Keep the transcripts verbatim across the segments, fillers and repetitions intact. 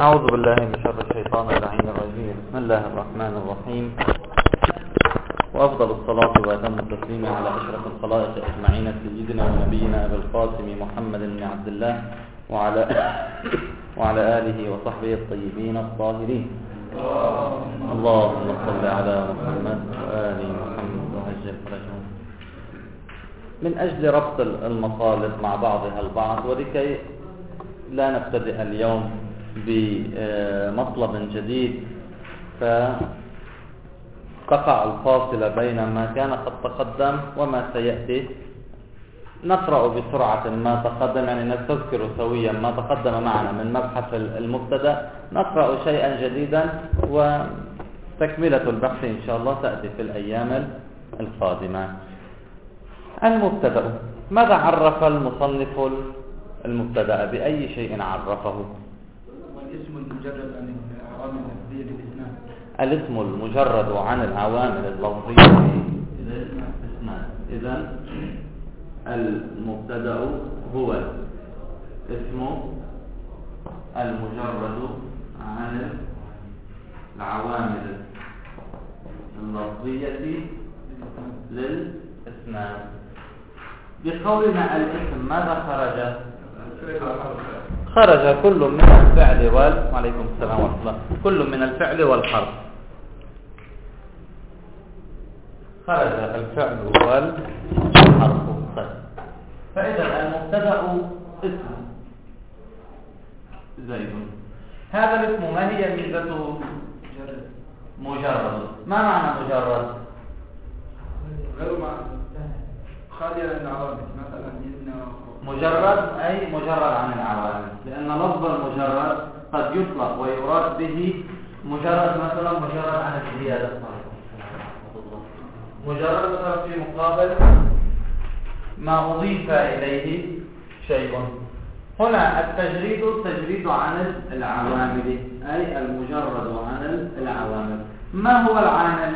أعوذ بالله من شر الشيطان اللعين الرجيم. بسم الله الرحمن الرحيم، وأفضل الصلاة وأتم التسليم على أشرف الخلائق أجمعين سيدنا ونبينا أبي القاسم محمد بن عبد الله وعلى وعلى آله وصحبه الطيبين الطاهرين. اللهم صل على محمد وآل محمد وعجل فرجهم. من أجل ربط المطالب مع بعضها البعض، ولكي لا نبتدئ اليوم بمطلب جديد فتقع الفاصلة بين ما كان قد تقدم وما سيأتي، نقرأ بسرعة ما تقدم، يعني نستذكر سويا ما تقدم معنا من مبحث المبتدأ، نقرأ شيئا جديدا، وتكملة البحث إن شاء الله تأتي في الأيام القادمة. المبتدأ، ماذا عرف المصنف المبتدأ؟ بأي شيء عرفه؟ الاسم المجرد عن العوامل اللفظية للإسناد. الاسم المجرد عن العوامل اللفظية للإسناد. إذن المبتدأ هو اسم المجرد عن العوامل اللفظية للإسناد. بقولنا الاسم ماذا خرج؟ خرج كل من الفعل وال وعليكم السلام ورحمة الله كل من الفعل والحرف. خرج الفعل والحرف. فإذا المبتدأ اسم زيد. هذا الاسم ما هي ميزته؟ مجرد. ما معنى مجرد؟ غير معنى خالي عن العوامل، مثلا مجرد أي مجرد عن العوامل، لأن لفظ المجرد قد يطلق ويراد به مجرد، مثلا مجرد عن الزيادة، مجرد مثلا في مقابل ما أضيف إليه شيء. هنا التجريد التجريد عن العوامل، أي المجرد عن العوامل. ما هو العامل؟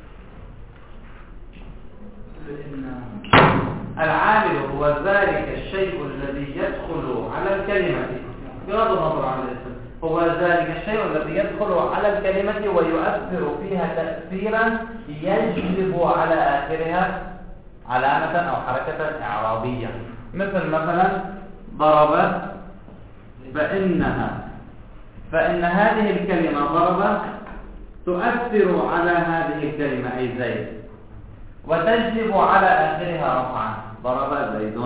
العامل هو ذلك الشيء الذي يدخل على الكلمة، بغض النظر عن الاسم، هو ذلك الشيء الذي يدخل على الكلمة ويؤثر فيها تأثيرا يجلب على آخرها علامة أو حركة إعرابية. مثل مثلا ضرب، فإنها فإن هذه الكلمة ضرب تؤثر على هذه الكلمة أي زيد، وتجلب على آخرها رفعا. ضرب زيد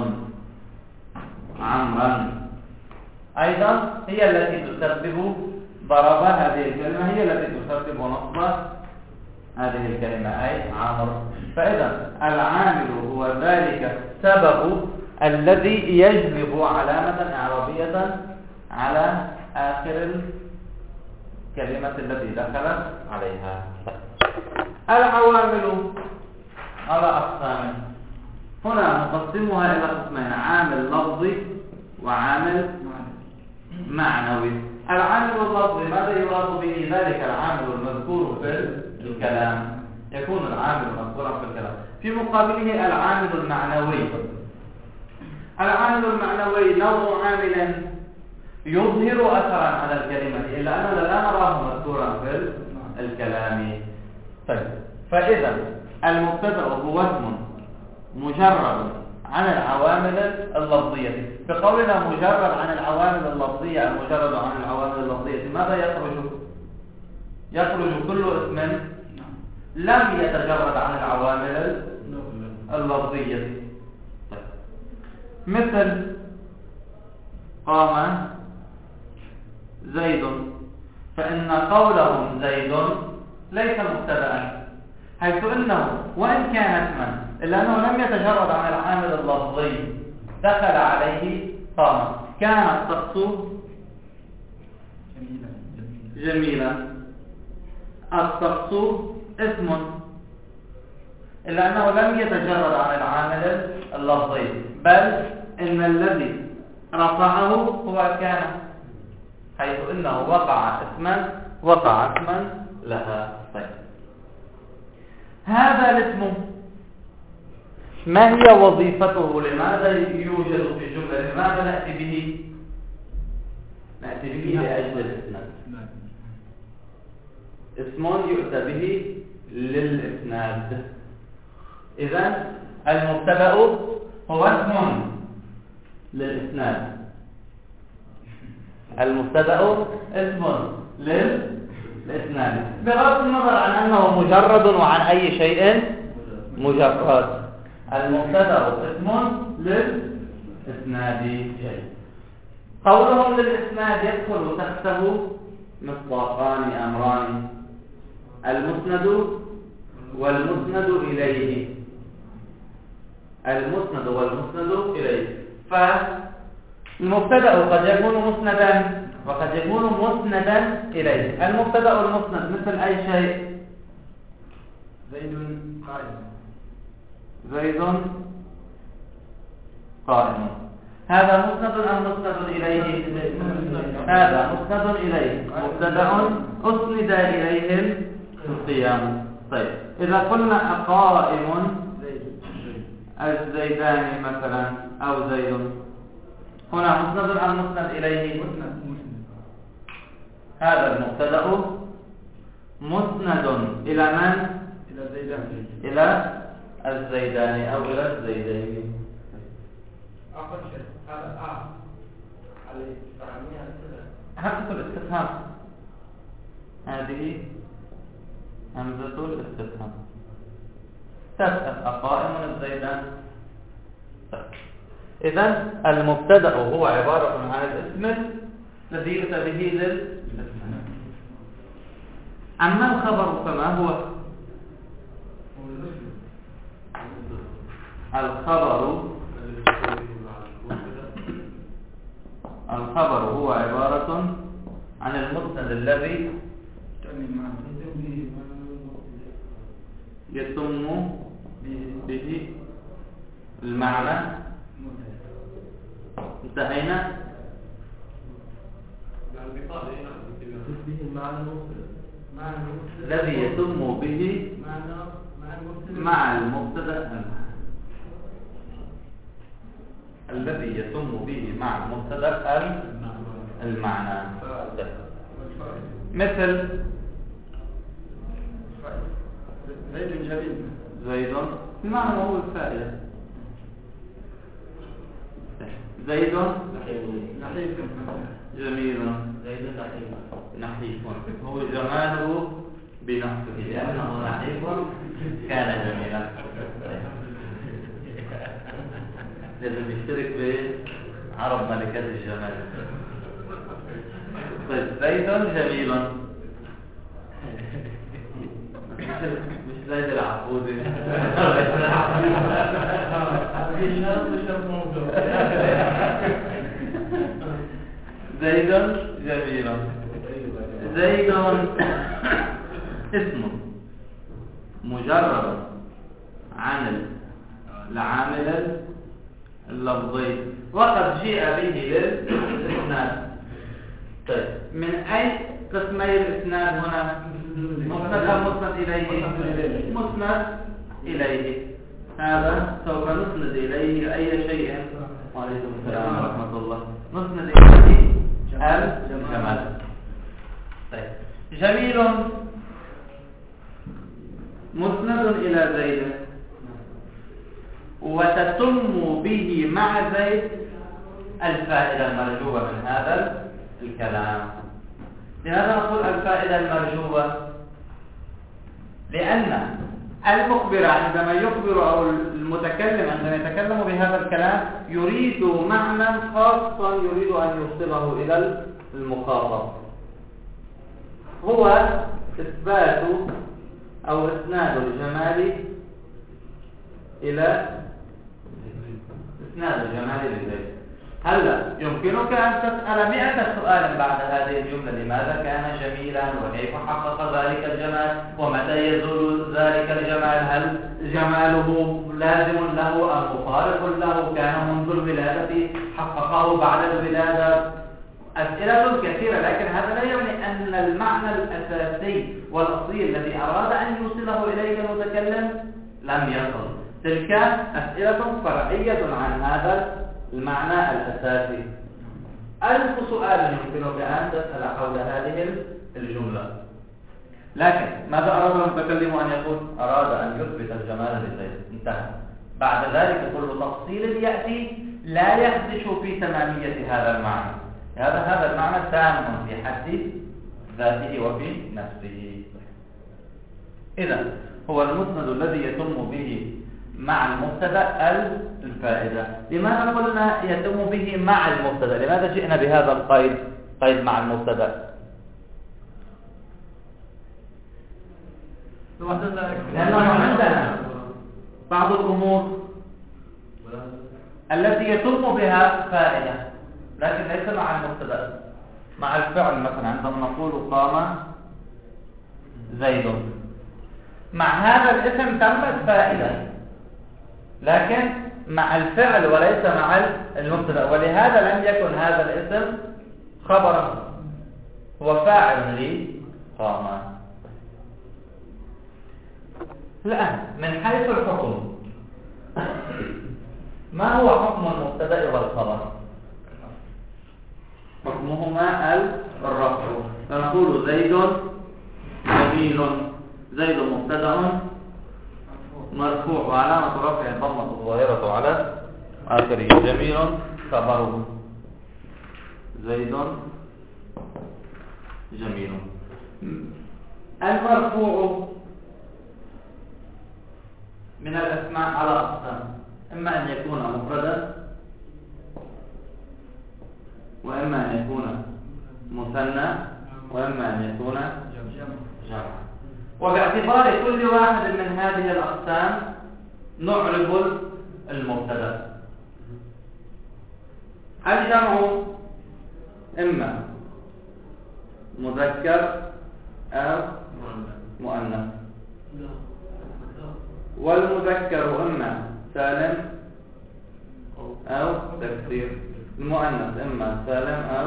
عمرا، أيضا هي التي تسبب ضرب، هذه الكلمة هي التي تسبب نصب هذه الكلمة أي عمرو. فإذا العامل هو ذلك السبب الذي يجلب علامة إعرابية على آخر الكلمة التي دخلت عليها. العوامل على أقسام، هنا نقسمها إلى قسمين: عامل لفظي وعامل معنوي. العامل اللفظي ماذا يراد به؟ ذلك العامل المذكور في الكلام، يكون العامل مذكورا في الكلام. في مقابله العامل المعنوي. العامل المعنوي نوع عامل يظهر أثرا على الكلمة، إلا أننا لا نراه مذكورا في الكلام. طيب، فإذا المبتدأ هو اسم مجرد عن العوامل اللفظية. بقولنا مجرد عن العوامل اللفظية، المجرد عن العوامل اللفظية، ماذا يخرج؟ يخرج كل اسم لم يتجرد عن العوامل اللفظية. مثل قام زيد، فإن قولهم زيد ليس مبتدأ، حيث انه وان كان اسما الا انه لم يتجرد عن العامل اللفظي، دخل عليه قام. كان الشخص جميلا، الشخص اسم الا انه لم يتجرد عن العامل اللفظي، بل ان الذي رفعه هو كان، حيث انه وقع اسما وقع اسما لها. طيب، هذا الاسم ما هي وظيفته؟ لماذا يوجد في الجملة؟ لماذا نأتي به؟ نأتي به لأجل الإسناد. اسم يؤتى به للإسناد. إذن المبتدأ هو اسم للإسناد. المبتدأ اسم للإسناد بغض النظر عن أنه مجرد وعن أي شيء مجرد. المبتدأ اسم للإسناد. قولهم للإسناد يدخل تحته مصداقان أمران: المسند والمسند إليه. المسند والمسند إليه. فالمبتدأ قد يكون مسندا وقد يكون مسندا إليه. المبتدأ والمسند مثل أي شيء. زيد قائم. زيد قائم. هذا مسند أم مسند إليه؟ هذا مسند إليه، مبتدأ أسند إليه القيام. طيب إذا قلنا قائم الزيدان مثلا أو زيد، هنا مسند أم مسند إليه؟ هذا المبتدأ مسند إلى من؟ إلى الزيدان. إلى الزيدان أو إلى الزيدين. أقل شيء هذا آه عليه تعمية همزة الاستفهام، هذه همزة الاستفهام. تسأل أقائم الزيدان. إذن المبتدأ هو عبارة عن الاسم الذي يؤتى به للاسم. أما الخبر فما هو؟ الخبر الخبر هو عبارة عن المسند الذي يتم به المعنى. انتهينا. الذي يتم به مع المبتدأ الذي يتم به مع المبتدأ المعنى. مثل زيد جميل. زيد بمعنى هو الفائدة. زيد نحيف. جميل. زيد نحيف. هو جماله بنفسه لأنه نحيف كان جميلا. لازم يشترك بعرب ملكات الجمال. طيب زيد جميل مش زيد العقودي. زيد جميل. زيد اسم مجرد عن العامل اللفظي وقد جيء به للإسناد. طيب من أي قسمي الإسناد هنا؟ مسند أم مسند إليه؟ مسند إليه. هذا سوف نسند إليه أي شيء. وعليكم السلام ورحمة الله. نسند إليه الجمال. طيب جميل مسند إلى زيد وتتم به مع زيد الفائدة المرجوة من هذا الكلام. لماذا نقول الفائدة المرجوة؟ لأن المخبر عندما يخبر أو المتكلم عندما يتكلم بهذا الكلام يريد معنى خاصا يريد أن يوصله إلى المخاطب، هو إثبات أو إسناد الجمال إلى إسناد الجمال لزيد. هلا يمكنك أن تسأل مئة سؤال بعد هذه الجملة: لماذا كان جميلا؟ وكيف حقق ذلك الجمال؟ ومتى يزول ذلك الجمال؟ هل جماله لازم له أم مفارق له؟ كان منذ الولادة حققه بعد الولادة؟ أسئلة كثيرة، لكن هذا لا يعني أن المعنى الأساسي والأصيل الذي أراد أن يوصله إليك المتكلم لم يصل. تلك أسئلة فرعية عن هذا المعنى الأساسي. ألف سؤال يمكنك أن تسأل حول هذه الجملة. لكن ماذا أراد المتكلم أن يقول؟ أراد أن يثبت الجمال لزيد، انتهى. بعد ذلك كل تفصيل يأتي لا يخدش في تمامية هذا المعنى. هذا هذا المعنى تام في حد ذاته وفي نفسه. إذا هو المسند الذي يتم به مع المبتدا الفائدة. لماذا قلنا يتم به مع المبتدا؟ لماذا جئنا بهذا القيد، قيد مع المبتدا؟ لأنه عندنا بعض الأمور التي يتم بها فائدة لكن ليس مع المبتدا. مع الفعل مثلا عندما نقول قام زيد، مع هذا الاسم تمت فائدة لكن مع الفعل وليس مع المبتدا، ولهذا لم يكن هذا الاسم خبرا، هو فاعل لي قام. الآن من حيث الحكم، ما هو حكم المبتدا والخبر؟ حكمهما الرفع. فنقول زيد جميل، زيد مبتدا مرفوع وعلامة رفعه الضمة الظاهرة على آخره، جميل خبره، زيد جميل. المرفوع من الأسماء على أقسام، إما أن يكون مفردا وإما أن يكون مثنى وإما أن يكون جمعا. وباعتبار كل واحد من هذه الأقسام نعرب المبتدا. الجمع إما مذكر أو مؤنث، والمذكر إما سالم أو تكسير، المؤنث إما سالم أو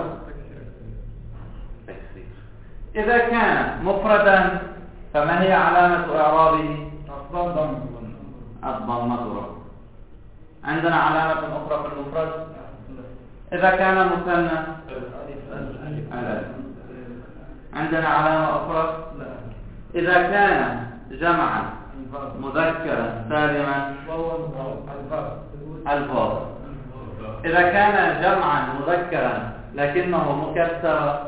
تكسير. إذا كان مفردا فما هي علامة إعرابه؟ الضمة. عندنا علامة أخرى في المفرد. إذا كان مثنى الألف. عندنا علامة أخرى. إذا كان جمعا مذكرا سالما الفاظ. إذا كان جمعا مذكرا لكنه مكسرا،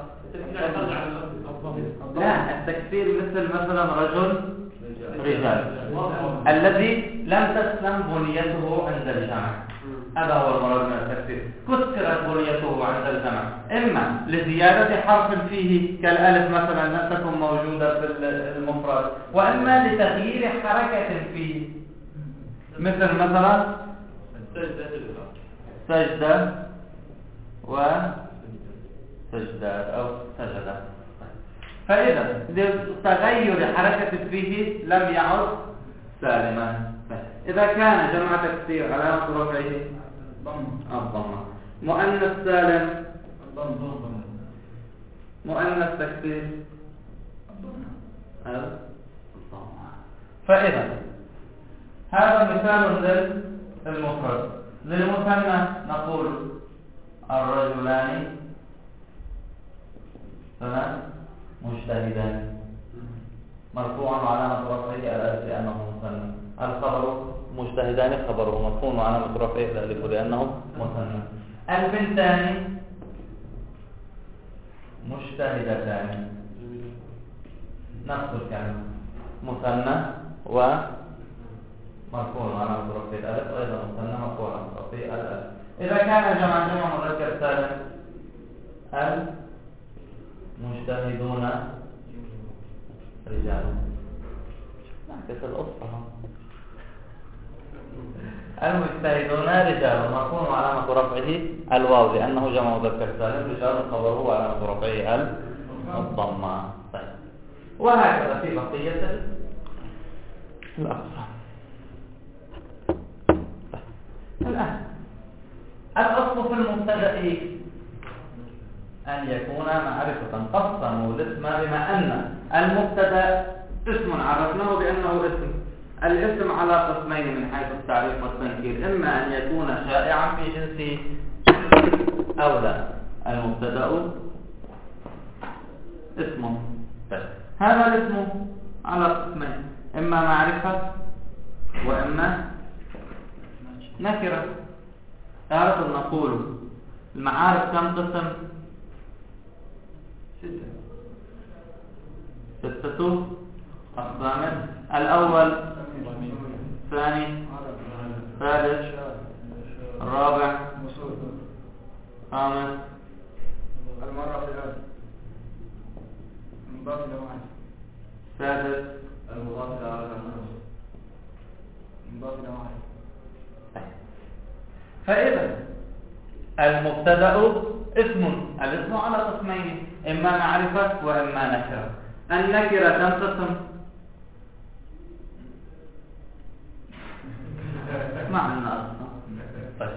لا، التكسير مثل مثلا رجل رجال الذي لم تسلم بنيته عند الجمع، هذا هو المراد من التكسير. كسرت بنيته عند الجمع إما لزيادة حرف فيه كالألف مثلا لم تكن موجودة في المفرد، وإما لتغيير حركة فيه مثل مثلا سجدة وسجدات أو سجدة. فإذا لتغير حركة فيه لم يعد سالما. إذا كان جمع تكسير علامة رفعه الضمة، مؤنث سالم مؤنث تكسير الضمة. فإذا هذا مثال للمفرد. للمثنى نقول الرجلان تمام مجتهدان، مرفوعا وعلامة رفعه الألف لأنه مثنى. الخبر مجتهدان خبره مرفوع وعلامة رفعه الألف لأنه مثنى. البنتان مجتهدتان، نفس الكلمة مثنى ومرفوع وعلامة رفعه الألف، وأيضا مثنى مرفوع وعلامة رفعه الألف. إذا كان جمع جمع مذكر سالم المجتهدون رجال، نعكس الأصفة. المجتهدون رجال مرفوع وعلامة رفعه الواو لأنه جمع مذكر سالم، رجال خبره وعلامة رفعه الضمة. طيب، وهكذا في بقية الأقسام. الآن الأصل في المبتدأ أن يكون معرفة. قسموا الاسم بما أن المبتدأ اسم عرفناه بأنه اسم. الاسم على قسمين من حيث التعريف والتنكير، إما أن يكون شائعا في جنسه أو لا. المبتدأ اسم. طيب هذا الاسم على قسمين، إما معرفة وإما نكرة. تعرف نقول المعارف كم قسم؟ ستة ستة أقسام. الأول، الثاني، الثالث، الرابع، خامس، المرة في الأرض مضاف إلى واحد، السادس، المضاف إلى واحد، مضاف إلى واحد. فإذا المبتدأ اسم. الاسم على قسمين، إما معرفة وإما نكرة. النكرة كم قسم؟ ما عندنا أصلا. طيب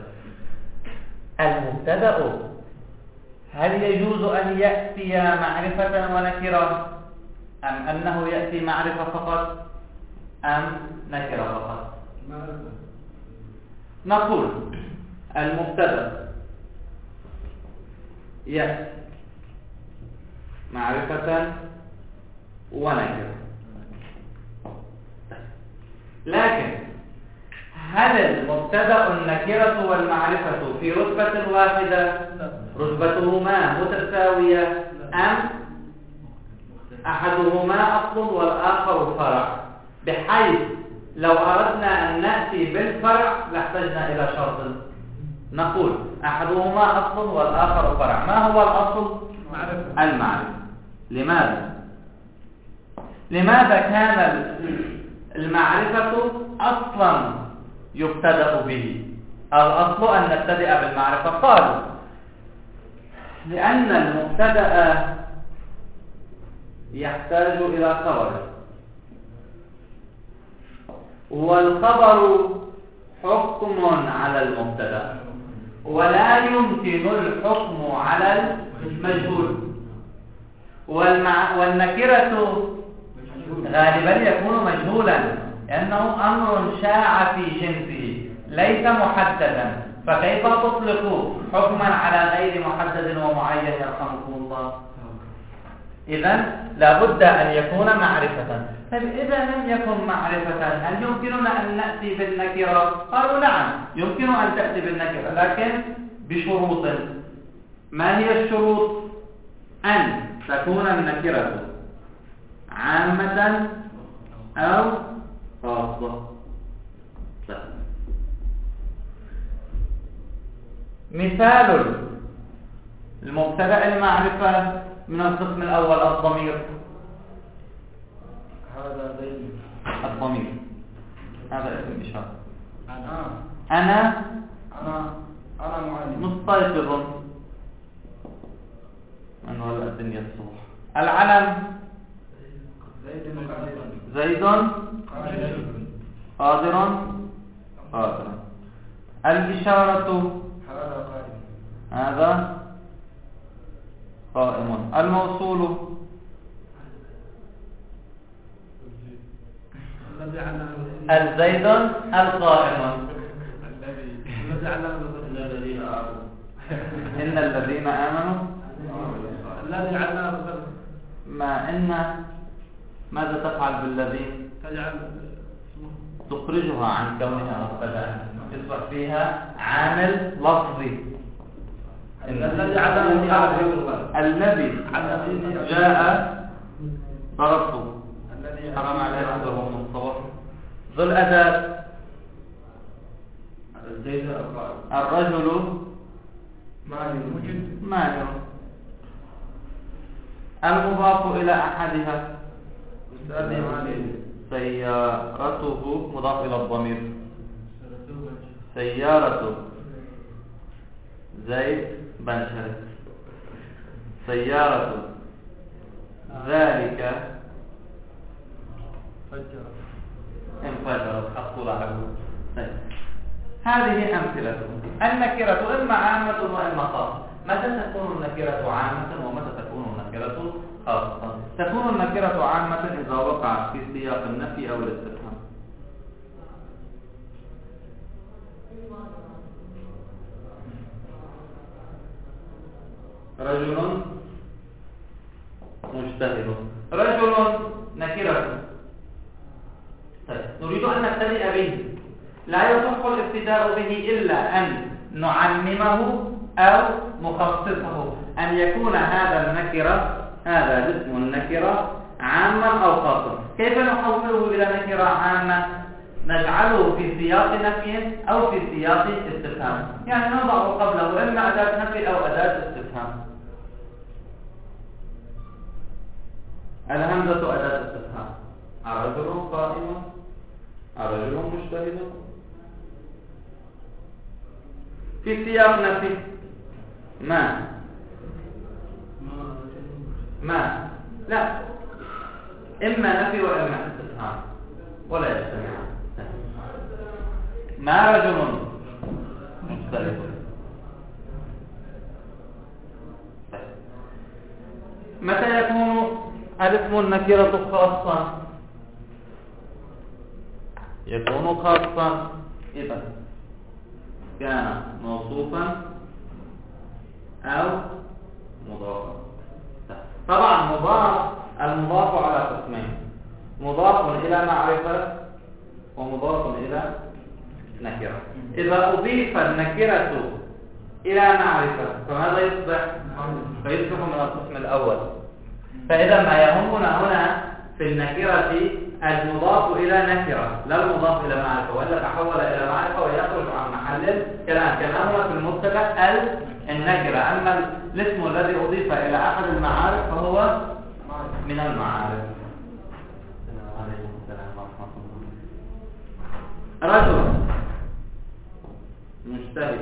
المبتدأ هل يجوز أن يأتي معرفة ونكرة، أم أنه يأتي معرفة فقط، أم نكرة فقط؟ نقول المبتدأ يأتي معرفة ونكرة، لكن هل المبتدأ النكرة والمعرفة في رتبة واحدة، رتبتهما متساوية، أم أحدهما أصل والآخر فرع، بحيث لو أردنا أن نأتي بالفرع لاحتجنا إلى شرط؟ نقول أحدهما أصل والآخر فرع. ما هو الأصل؟ المعرفة. لماذا؟ لماذا كان المعرفة أصلا يبتدأ به؟ الأصل أن نبتدأ بالمعرفة. قالوا لأن المبتدأ يحتاج إلى خبر، والخبر حكم على المبتدأ، ولا يمكن الحكم على المجهول. والمع... والنكرة غالبا يكون مجهولا، لأنه أمر شاع في جنسه ليس محددا، فكيف تطلق حكما على غير محدد ومعين؟ يرحمكم الله. إذن لابد أن يكون معرفة. طيب إذا لم يكن معرفة هل يمكننا أن نأتي بالنكرة؟ قالوا نعم يمكن أن تأتي بالنكرة، لكن بشروط. ما هي الشروط؟ أن تكون النكرة عامة أو خاصة. مثال المبتدأ المعرفة من القسم الأول الضمير. هذا زيد. الضمير هذا اسم إشارة. أنا أنا أنا أنا معلم مستيقظ. من ولا الدنيا الصبح. العلم زيد قادر. زيد قادر قادر. الإشارة هذا قائم. هذا قائم. الموصول الزيد القائم. إن الذين آمنوا الذي علم ما إن ماذا تفعل بالذين؟ تجعل تخرجها عن كونها مبتدأ، يصبح فيها عامل لفظي. الذي علم الذي جاء ضربته. حرام عليه أحدهم الصبر. ذو الأداة الرجل ماهر. المضاف إلى أحدها سيارته مضاف إلى الضمير. سيارة زيد بن شريف. سيارة ذلك انفجرت أطلعه. هذه أمثلة. النكرة إما عامة وإما خاصة. متى تكون النكرة عامة ومتى تكون النكرة خاصة؟ تكون النكرة عامة إذا وقعت في سياق النفي أو الاستفهام. رجل مجتهد. رجل نكرة. طيب نريد أن نبتدئ به، لا يصح الابتداء به إلا أن نعممه أو نخصصه، أن يكون هذا النكرة هذا الاسم النكرة عاما أو خاصا. كيف نحوله إلى نكرة عامة؟ نجعله في سياق نفي أو في سياق استفهام، يعني نضع قبله إما أداة نفي أو أداة استفهام. الهمزة أداة استفهام. الرجل قائم، الرجل مجتهد. في سياق نفي ما ما لا، إما نفي وإما استفهام ولا يجتمعان. ما رجل مجتهد. متى يكون الاسم النكرة خاصا؟ يكون خاصا إذا كان موصوفا أو مضافا. طبعا مضاف، المضاف على قسمين: مضاف إلى معرفة ومضاف إلى نكرة. إذا أضيف النكرة إلى معرفة فماذا يصبح؟ فيصبح من القسم الأول. فإذا ما يهمنا هنا في النكرة المضاف إلى نكرة لا المضاف إلى معرفة، وإلا تحول إلى معرفة ويخرج عن محل الكلام. كلامنا في المبتدأ النكرة، أما الاسم الذي أضيف إلى أحد المعارف فهو من المعارف. رجل مجتهد،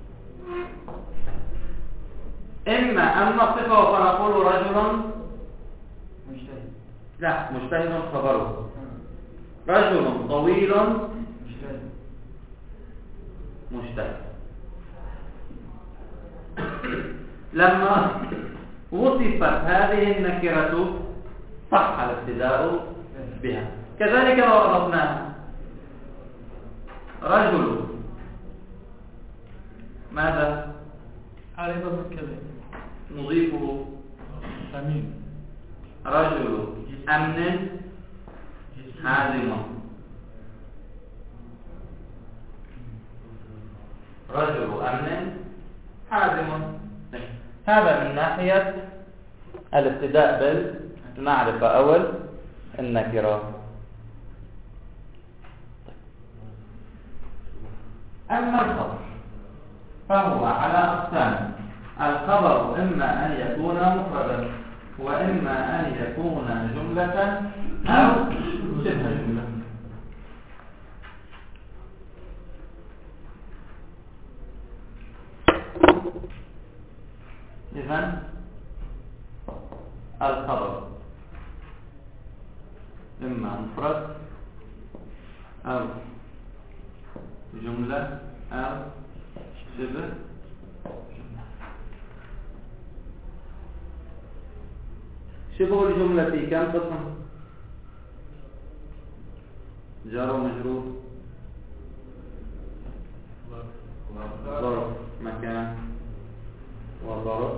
إما أن نصفه فنقول رجل مجتهد، لا مجتهد خبره. رجل طويل مجتهد، مجتهد. لما وصفت هذه النكرة صح الابتداء بها. كذلك لو أضفناها رجل ماذا؟ عارف الكلام نضيفه أمين. رجل أمن حازم. رجل أمن حازم. هذا من ناحية الابتداء بالمعرفة أو النكرة. أما الخبر فهو على أقسام: الخبر إما أن يكون مفردا وإما أن يكون جملة أو شبه جملة. إذن الخبر إما مفرد أو جملة أو شبه. شبه الجملة كم قسم؟ جار ومجرور، ظرف مكان وظرف.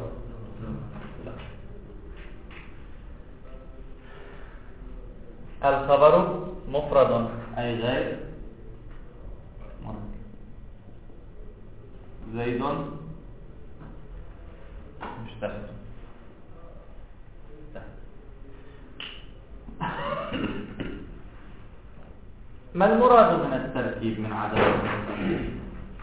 الخبر مفرد أي غير زيد مجتهد. ما المراد من التركيب من عدد التركيب؟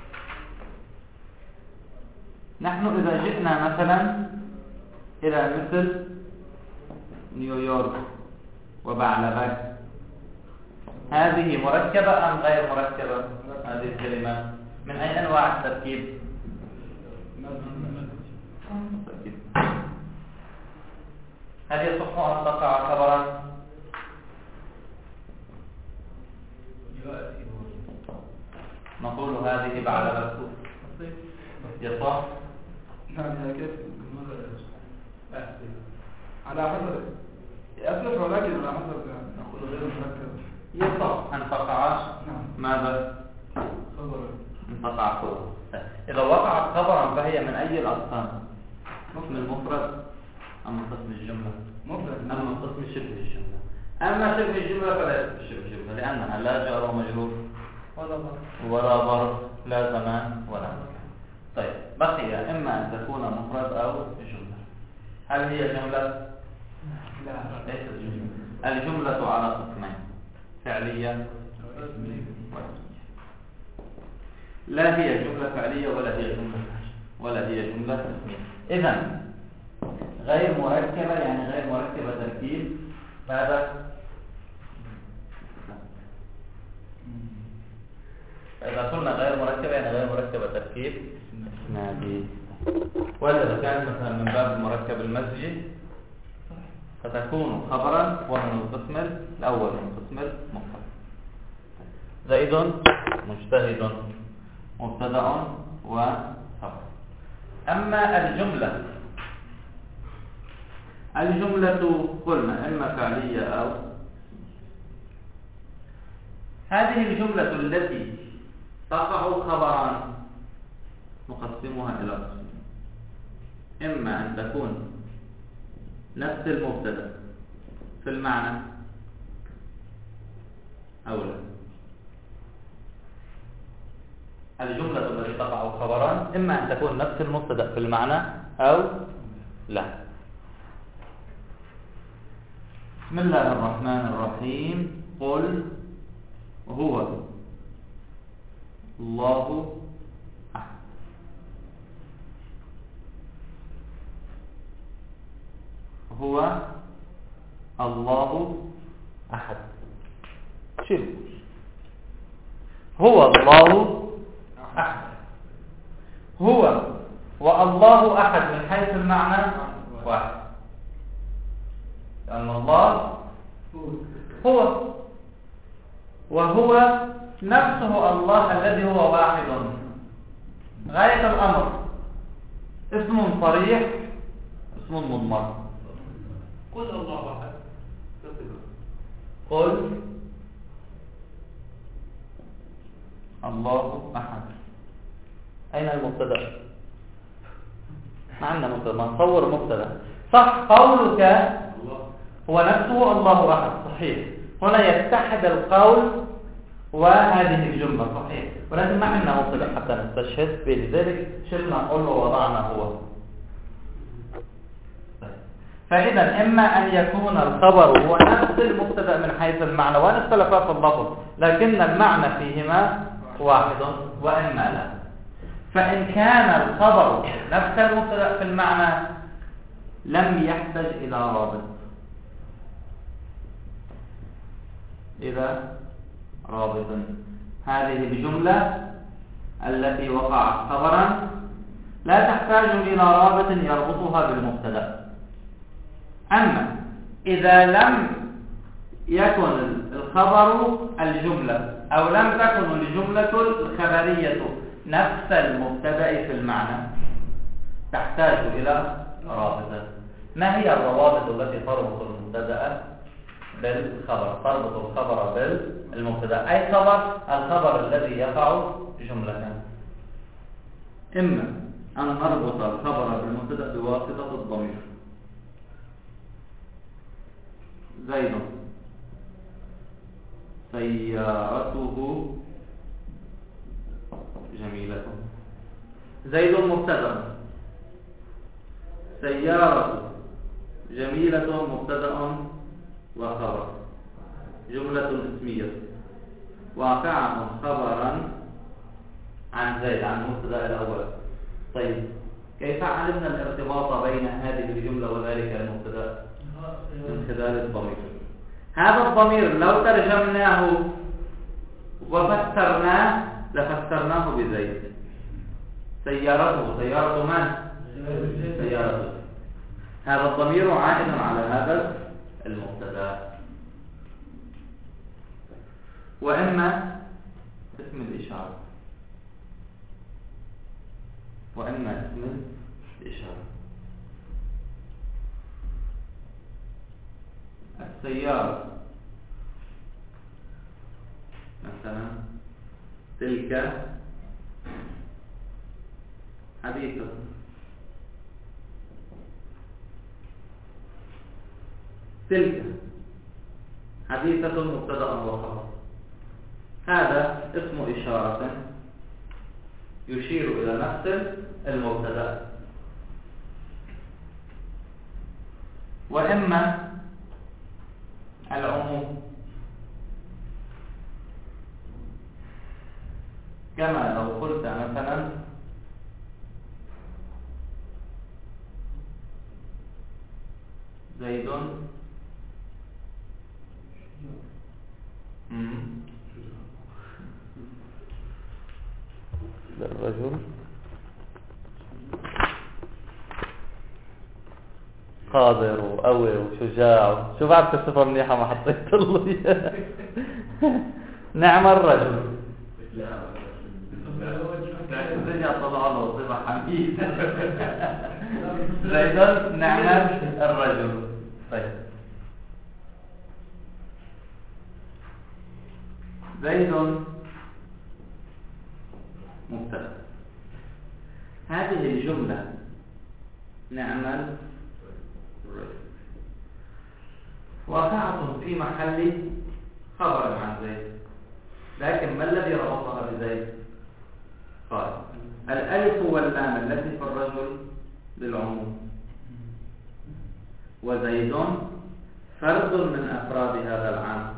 نحن إذا جئنا مثلا إلى مثل نيويورك وبعلبك، هذه مركبة أم غير مركبة؟ هذه الكلمات من أي أنواع التركيب؟ هل يصح أن تقع خبرا؟ نقول هذه بعلبك يصح؟ نعم. كيف؟ على حسب يصح، ولكن على حسب نقول غير مركب. يصح أن تقع ماذا؟ خبر. أن تقع خبرا. إذا وقعت خبرا فهي من أي الأقسام؟ قسم المفرد أما قسم الجملة؟ مفرد. أما قسم شبه الجملة. أما شبه الجملة فلا يدخل شبه الجملة لأنها لا جار ومجرور ولا ظرف ولا ظرف لا زمان ولا مكان. طيب بقي إما أن تكون مفرد أو جملة. هل هي جملة؟ لا ليست جملة. الجملة على قسمين، فعلية واسمية. لا هي جملة فعلية ولا هي جملة ولا هي جملة اسمية. إذن غير مركبة يعني غير مركبة تركيب. ماذا؟ فإذا قلنا غير مركبة يعني غير مركبة تركيب اسنادي. وإذا كانت مثلا من باب المركب المزجي فتكون خبرا ومن القسم الأول من القسم المفرد. زيد مجتهد مبتدأ وخبر. أما الجملة الجملة قلنا إما فعلية أو هذه الجملة التي تقع خبرا نقسمها إلى قسمين. إما أن تكون نفس المبتدأ في المعنى أو لا. الجملة التي تقع خبرا إما أن تكون نفس المبتدأ في المعنى أو لا. بسم الله الرحمن الرحيم. قل هو الله أحد. هو الله أحد. شيل هو الله أحد. هو والله أحد من حيث المعنى واحد، لأن الله هو وهو نفسه الله الذي هو واحد. غاية الأمر اسم صريح اسم مضمر. قل الله أحد. قل الله أحد. أين المبتدأ؟ ما عندنا مبتدأ، ما نصور مبتدأ. صح قولك هو نفسه الله أحد صحيح. هنا يتحد القول وهذه الجملة صحيح، ولكن ما عندنا مبتدأ حتى نستشهد به، لذلك شلنا نقول ووضعنا هو. فإذا إما أن يكون الخبر هو نفس المبتدأ من حيث المعنى وأن اختلفا في اللفظ لكن المعنى فيهما واحد، وإما لا. فإن كان الخبر نفس المبتدأ في المعنى لم يحتج إلى رابط. إذا رابط هذه الجملة التي وقعت خبرا لا تحتاج إلى رابط يربطها بالمبتدأ. أما إذا لم يكن الخبر الجملة أو لم تكن الجملة الخبرية نفس المبتدأ في المعنى تحتاج إلى رابط. ما هي الروابط التي تربط المبتدأ بالخبر؟ تربط الخبر بالمبتدأ أي خبر الخبر الذي يقع جملة. إما أن نربط الخبر بالمبتدأ بواسطة الضمير. زيد سيارته جميلة. زيد مبتدأ، سيارة جميلة مبتدأ وخبر، جملة اسمية واقعة خبرا عن زيد عن المبتدأ الأول. طيب كيف علمنا الارتباط بين هذه الجملة وذلك المبتدأ؟ من خلال الضمير. هذا الضمير لو ترجمناه وفسرناه لفسرناه بزيد. سيارته سيارة من؟ سيارته. هذا الضمير عائد على هذا المبتدأ. وإما اسم الإشارة وإما اسم الإشارة. السيارة مثلا تلك حديثة. تلك حديثة مبتدأ وخبر. هذا اسم إشارة يشير إلى نفس المبتدأ. وإما العموم كما لو قلت مثلا زيد للرجل قادر وقوي وشجاع. شو بعد صفة منيحة ما حطيت له اياها. نعم الرجل الدنيا طلع له صفة حميدة. زيد نعم الرجل. طيب زيد مبتدأ. هذه الجملة نعم الرجل واقعة في محل خبر عن زيد، لكن ما الذي ربطها بزيد؟ قال الألف واللام التي في الرجل للعموم، وزيد فرد من أفراد هذا العام،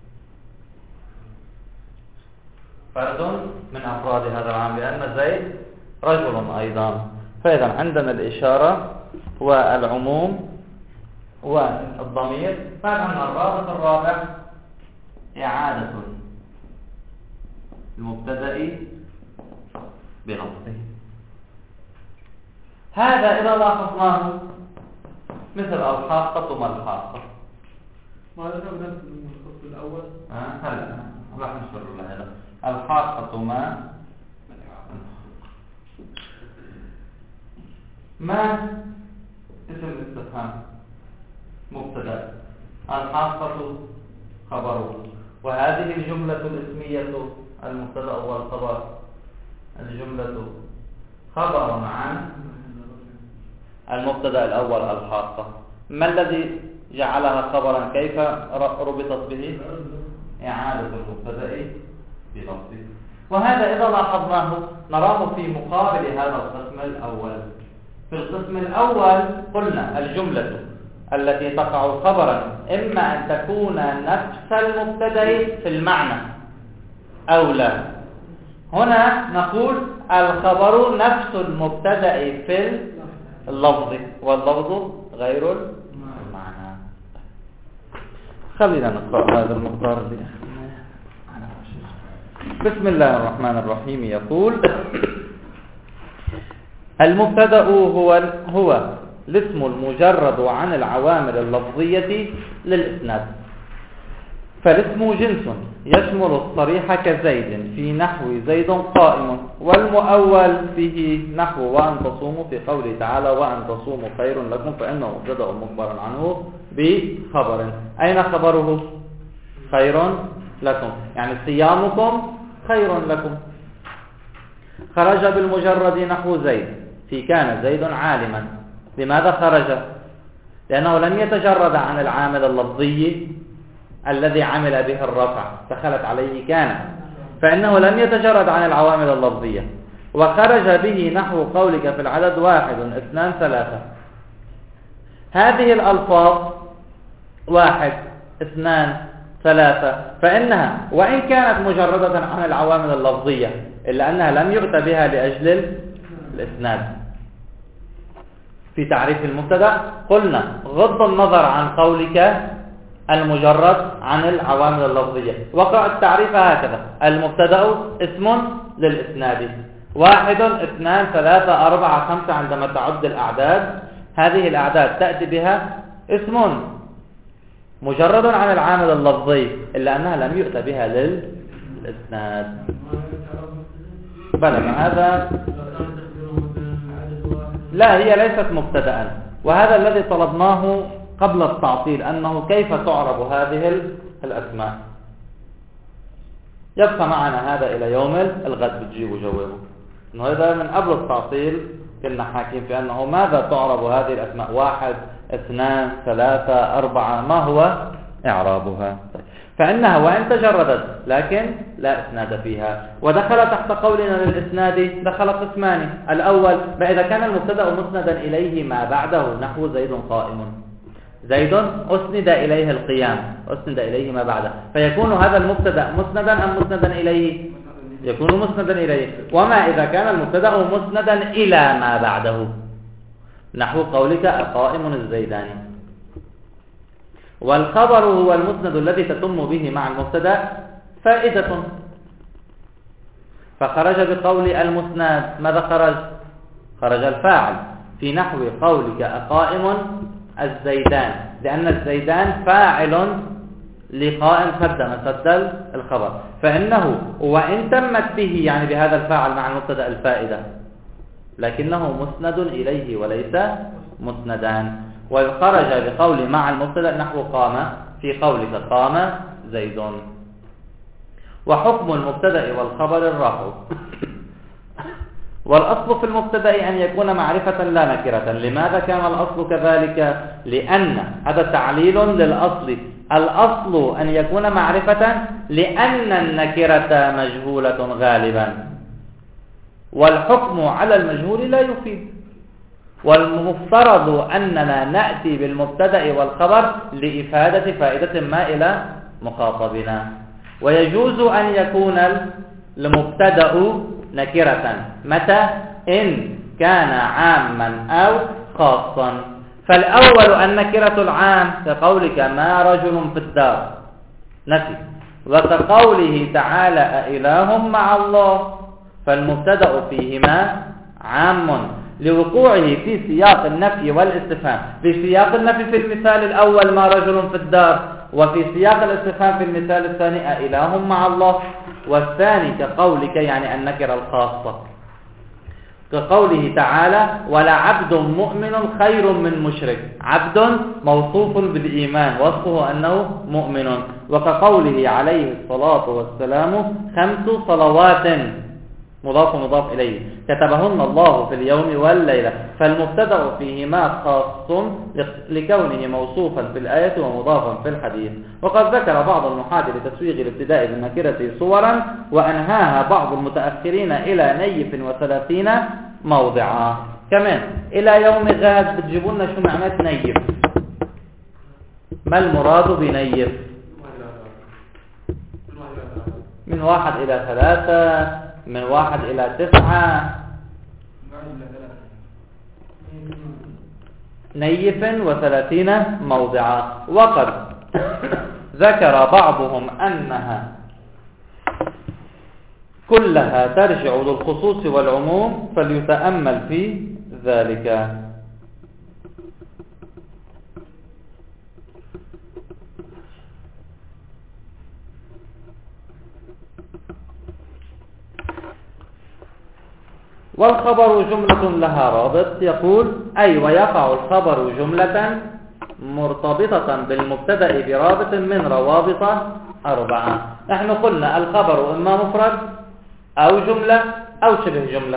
فرد من أفراد هذا العام، لأن زيد رجل أيضا. فإذا عندنا الإشارة والعموم والضمير. بعد عندنا الرابط الرابع إعادة المبتدأ بلفظه. هذا إذا لاحظناه مثل الحاقة ما الحاقة. ما هذا نفس الخط الأول. آه هلا راح نشر لهذا الحاقة ما ما اسم الاستفهام مبتدأ، الحاقة خبره، وهذه الجملة الاسمية المبتدأ والخبر الجملة خبر عن المبتدأ الأول الحاقة. ما الذي جعلها خبرا؟ كيف ربطت به؟ إعادة المبتدأ بلفظه. وهذا إذا لاحظناه نراه في مقابل هذا القسم الأول. في القسم الأول قلنا الجملة التي تقع خبرا إما أن تكون نفس المبتدأ في المعنى أو لا. هنا نقول الخبر نفس المبتدأ في اللفظ واللفظ غير المعنى. خلينا نقرأ هذا المقدار اللي بسم الله الرحمن الرحيم. يقول المبتدأ هو هو الاسم المجرد عن العوامل اللفظية للإسناد. فالاسم جنس يشمل الصريح كزيد في نحو زيد قائم، والمؤول فيه نحو وأن تصوموا في قوله تعالى وأن تصوموا خير لكم، فإنه مبتدأ مخبر عنه بخبر. أين خبره؟ خير لكم، يعني صيامكم خير لكم. خرج بالمجرد نحو زيد في كان زيد عالما. لماذا خرج؟ لأنه لم يتجرد عن العامل اللفظي الذي عمل به الرفع دخلت عليه كان، فإنه لم يتجرد عن العوامل اللفظية. وخرج به نحو قولك في العدد واحد اثنان ثلاثة. هذه الألفاظ واحد اثنان ثلاثة فإنها وإن كانت مجردة عن العوامل اللفظية إلا أنها لم يؤتى بها لأجل الإسناد. في تعريف المبتدأ قلنا غض النظر عن قولك المجرد عن العوامل اللفظية، وقع التعريف هكذا: المبتدأ اسم للإسناد. واحد اثنان ثلاثة أربعة خمسة، عندما تعد الأعداد هذه الأعداد تأتي بها اسم مجرد عن العامل اللفظي إلا أنها لم يؤتى بها للإسناد. بلى هذا لا، هي ليست مبتدأ، وهذا الذي طلبناه قبل التعطيل، أنه كيف تعرب هذه الأسماء. يبقى معنا هذا إلى يوم الغد، بتجيبوا جوابه إنه هذا من قبل التعطيل كنا حاكين في أنه ماذا تعرب هذه الأسماء، واحد اثنان ثلاثة أربعة، ما هو إعرابها؟ فإنها وإن تجردت لكن لا إسناد فيها. ودخل تحت قولنا للإسناد دخل قسمان. الأول إذا كان المبتدأ مسندا إليه ما بعده، نحو زيد قائم، زيد أسند إليه القيام، أسند إليه ما بعده، فيكون هذا المبتدأ مسندا أم مسندا إليه؟ يكون مسندا إليه. وما إذا كان المبتدأ مسندا إلى ما بعده، نحو قولك قائم الزيداني. والخبر هو المسند الذي تتم به مع المبتدأ فائدة، فخرج بقول المسند ماذا خرج؟ خرج الفاعل، في نحو قولك قائم الزيدان، لأن الزيدان فاعل لقائم قدم سد الخبر، فإنه وإن تمت به يعني بهذا الفاعل مع المبتدأ الفائدة، لكنه مسند إليه وليس مسندان. وخرج بقول مع المبتدأ نحو قام، في قولك قام زيد. وحكم المبتدأ والخبر الرفع. والأصل في المبتدأ أن يكون معرفة لا نكرة. لماذا كان الأصل كذلك؟ لأن هذا تعليل للأصل، الأصل أن يكون معرفة لأن النكرة مجهولة غالبا، والحكم على المجهول لا يفيد. والمفترض أننا نأتي بالمبتدأ والخبر لإفادة فائدة ما إلى مخاطبنا. ويجوز أن يكون المبتدأ نكرة متى؟ إن كان عاما أو خاصا. فالأول النكرة العام كقولك ما رجل في الدار نفي، وكقوله تعالى أإله مع الله، فالمبتدأ فيهما عام لوقوعه في سياق النفي والاستفهام. في سياق النفي في المثال الأول ما رجل في الدار، وفي سياق الاستفهام في المثال الثاني أإله مع الله. والثاني كقولك يعني النكرة الخاصة، كقوله تعالى ولعبد مؤمن خير من مشرك، عبد موصوف بالإيمان وصفه أنه مؤمن. وكقوله عليه الصلاة والسلام خمس صلوات مضاف مضاف إليه كتبهن الله في اليوم والليلة، فالمبتدأ فيهما خاص لكونه موصوفا في الآية ومضافا في الحديث. وقد ذكر بعض النحاة لتسويغ الابتداء بالنكرة صورا، وأنهاها بعض المتأخرين إلى نيف وثلاثين موضعا. كمان إلى يوم غاد بتجيبون شو معنات نيف؟ ما المراد بنيف؟ من واحد إلى ثلاثة، من واحد إلى تسعة، نيف وثلاثين موضعا. وقد ذكر بعضهم أنها كلها ترجع للخصوص والعموم، فليتأمل في ذلك. والخبر جملة لها رابط، يقول أي ويقع الخبر جملة مرتبطة بالمبتدأ برابط من روابط أربعة. نحن قلنا الخبر إما مفرد أو جملة أو شبه جملة.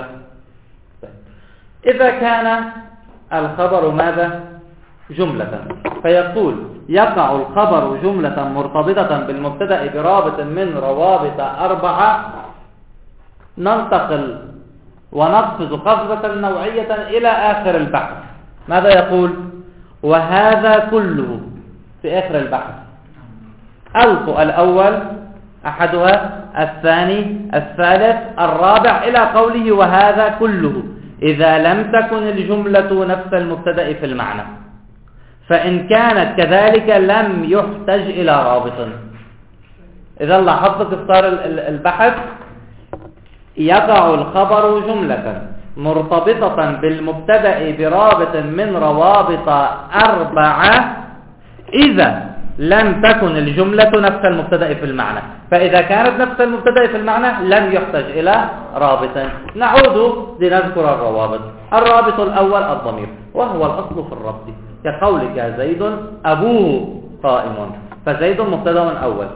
إذا كان الخبر ماذا؟ جملة، فيقول يقع الخبر جملة مرتبطة بالمبتدأ برابط من روابط أربعة. ننتقل ونقفز قفزة نوعية إلى آخر البحث. ماذا يقول؟ وهذا كله في آخر البحث. ألف الأول أحدها، الثاني، الثالث، الرابع، إلى قوله وهذا كله إذا لم تكن الجملة نفس المبتدأ في المعنى، فإن كانت كذلك لم يحتج إلى رابط. إذا لاحظت اختار البحث يقع الخبر جملة مرتبطة بالمبتدأ برابط من روابط أربعة إذا لم تكن الجملة نفس المبتدأ في المعنى. فإذا كانت نفس المبتدأ في المعنى لم يحتج إلى رابط. نعود لنذكر الروابط. الرابط الأول الضمير، وهو الأصل في الربط، كقولك زيد أبوه قائم، فزيد مبتدأ أول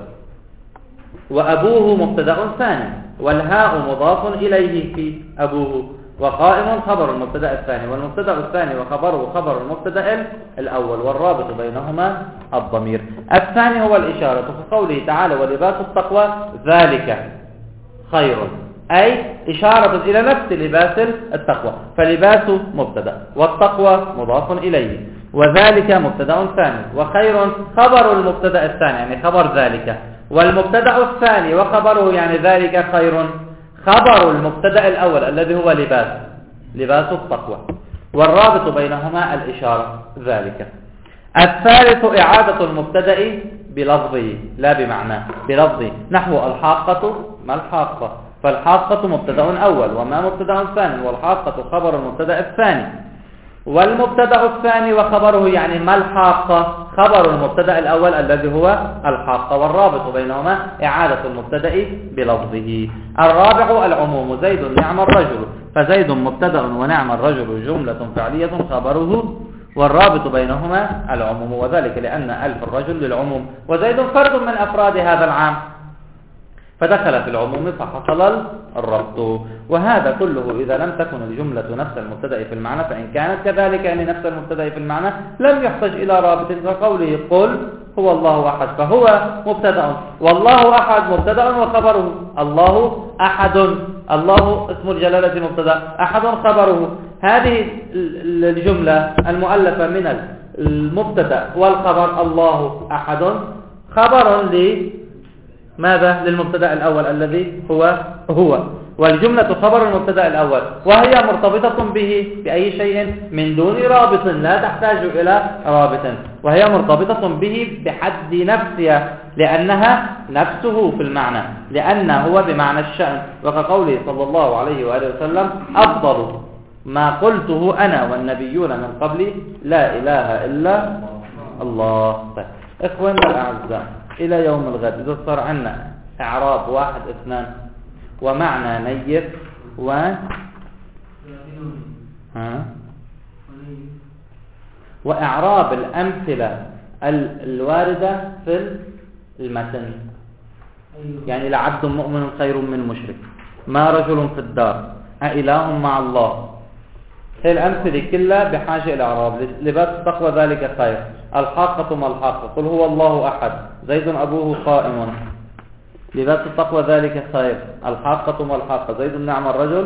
وأبوه مبتدأ ثاني، والهاء مضاف إليه في أبوه، وقائم خبر المبتدأ الثاني، والمبتدأ الثاني وخبره خبر المبتدأ الأول، والرابط بينهما الضمير. الثاني هو الإشارة كقوله تعالى ولباس التقوى ذلك خير، أي إشارة إلى نفس لباس التقوى، فلباس مبتدأ والتقوى مضاف إليه، وذلك مبتدأ ثاني، وخير خبر المبتدأ الثاني يعني خبر ذلك، والمبتدأ الثاني وخبره يعني ذلك خير خبر المبتدأ الأول الذي هو لباس لباس التقوى، والرابط بينهما الإشارة ذلك. الثالث إعادة المبتدأ بلفظه لا بمعناه، بلفظه نحو الحاقة ما الحاقة، فالحاقة مبتدأ أول وما مبتدأ ثاني، والحاقة خبر المبتدأ الثاني، والمبتدأ الثاني وخبره يعني ما الحاقة خبر المبتدأ الأول الذي هو الحاقة، والرابط بينهما إعادة المبتدأ بلفظه. الرابع العموم زيد نعم الرجل، فزيد مبتدأ ونعم الرجل جملة فعلية خبره، والرابط بينهما العموم، وذلك لأن ألف الرجل للعموم، وزيد فرد من أفراد هذا العام فدخل في العموم فحصل الربط. وهذا كله إذا لم تكن الجملة نفس المبتدأ في المعنى، فإن كانت كذلك يعني نفس المبتدأ في المعنى لم يحتاج إلى رابط، كقوله قل هو الله أحد، فهو مبتدأ، والله أحد مبتدأ وخبره، الله أحد الله اسم الجلالة مبتدأ، أحد خبره. هذه الجملة المؤلفة من المبتدأ والخبر الله أحد خبر لي ماذا للمبتدأ الأول الذي هو هو، والجملة خبر المبتدأ الأول، وهي مرتبطة به بأي شيء من دون رابط لا تحتاج إلى رابط، وهي مرتبطة به بحد نفسها لأنها نفسه في المعنى، لأنه هو بمعنى الشأن، وكقوله صلى الله عليه وآله وسلم أفضل ما قلته أنا والنبيون من قبلي لا إله إلا الله. طيب إخواننا الأعزاء، إلى يوم الغد إذا صار عندنا إعراب واحد اثنان ومعنى نيف و ها وإعراب الأمثلة الواردة في المتن، يعني لعبد مؤمن خير من مشرك، ما رجل في الدار، أإله مع الله، هي الأمثلة كلها بحاجة إلى إعراب. لباس التقوى ذلك خير، الحاقة ما الحاقة، قل هو الله أحد، زيد أبوه قائم، لباس التقوى ذلك خير، الحاقة ما الحاقة، زيد نعم الرجل.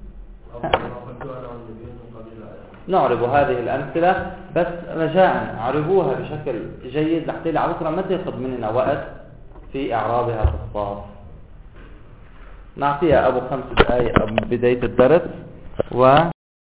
نعرب هذه الأمثلة بس رجاء عربوها بشكل جيد لحتى لعبكرة ما تاخذ مننا وقت في إعرابها في الصف. نعطيها أبو خمس دقائق بداية الدرس و